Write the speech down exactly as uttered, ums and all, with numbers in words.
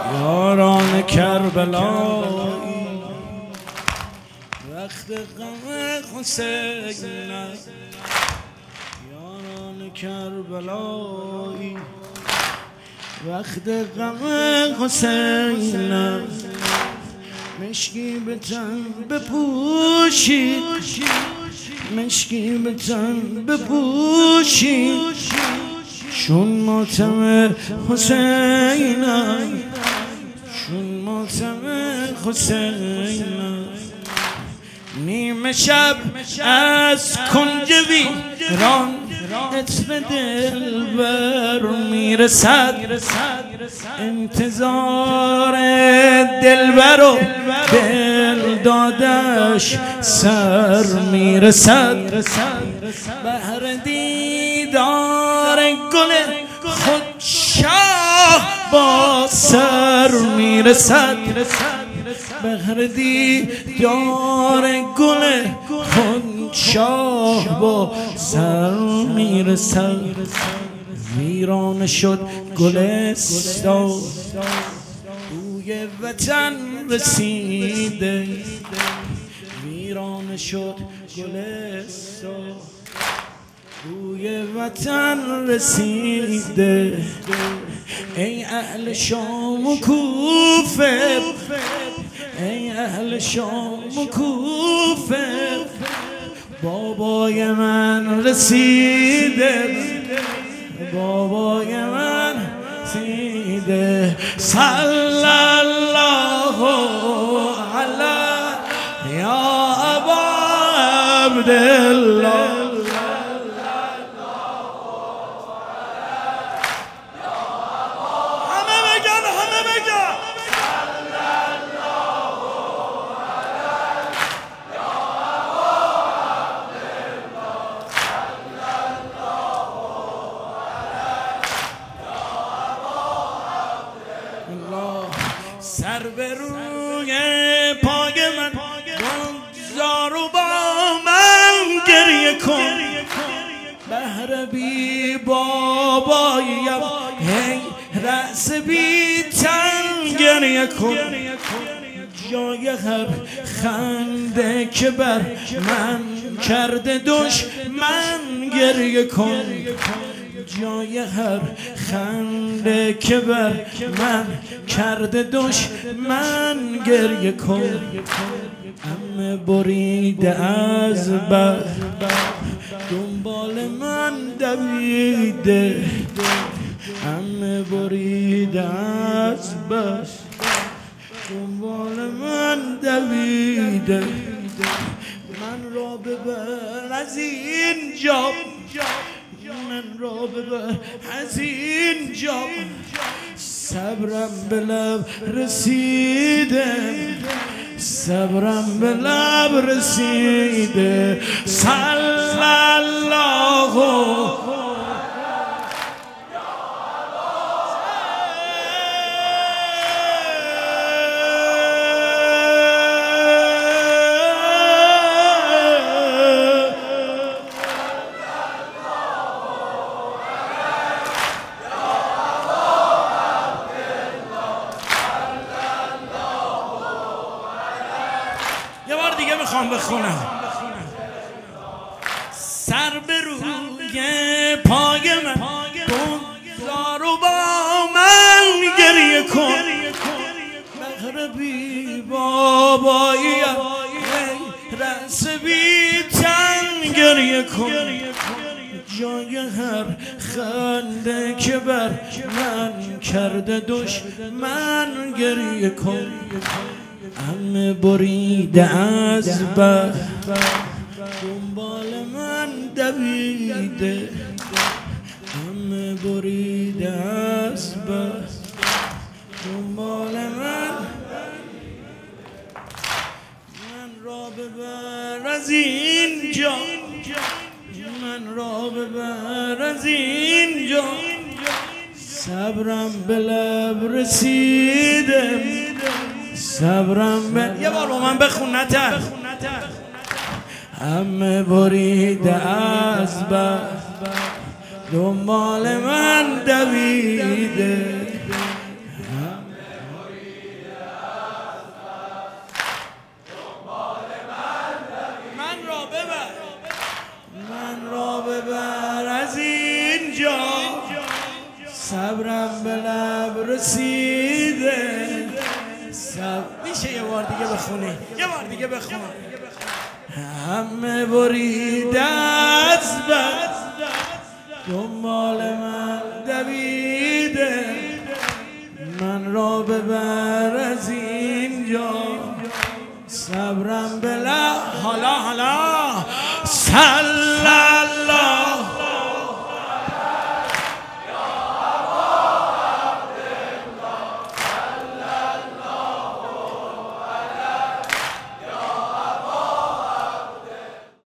یاران کربلایی وقت غم حسین، یاران کربلایی وقت غم حسین، مشکی به تن بپوشید، مشکی به تن بپوشید، چون ماتم حسین، چون ماتم حسین. نیمه شب از کنج ویران عطر دلبر میرسد، انتظار دلبر و دل دادش سر میرسد. بهر دیدار گل خود شاه با سر میرسد، بهر دیدار گل خود شاه با سر میرسد. ویران شد گلستان، بوی وطن رسیده، ویران شد گلستان، بوی وطن رسیده. ای اهل شام و کوفه، ای اهل شام و کوفه، بابای من رسیده، بابای من رسیده. صلی الله علی یا ابا عبدالله. سر به روی پای من بگذار و با من گریه کن، بهر بی بابایم هی رأس بی تن گریه کن. جای هر خنده که بر من کرده دشمن گریه کن، جای هر خنده که بر من کرده دشمن گریه کن. عمه بریده از بر دنبال من دویده، عمه بریده از بر دنبال من دویده. من را ببر از اینجا، من را ببر از اینجا، صبرم به لب رسیده، صبرم به لب رسیده. صلی الله دیگه میخوام بخونم. سر به روی پای من بگذار و با من گریه کن، بهر بی باباییم رأس بی تن گریه کن. جای هر خنده که بر من کرده دشمن گریه کن. عمه بریده از بر دنبال من دویده، عمه بریده از بر دنبال من. من را ببر از اینجا، من را ببر از اینجا، صبرم به لب رسیده، صبرم به یه بار با من بخون نتر. همه بریده از بر دنبال من دویده، صبرم به لب رسیده. صبر میشه یه بار دیگه بخونی؟ یه بار دیگه بخون. همه برید از بد دنبال من دویده، من را ببر از اینجا. صبرم به لب حالا حالا سل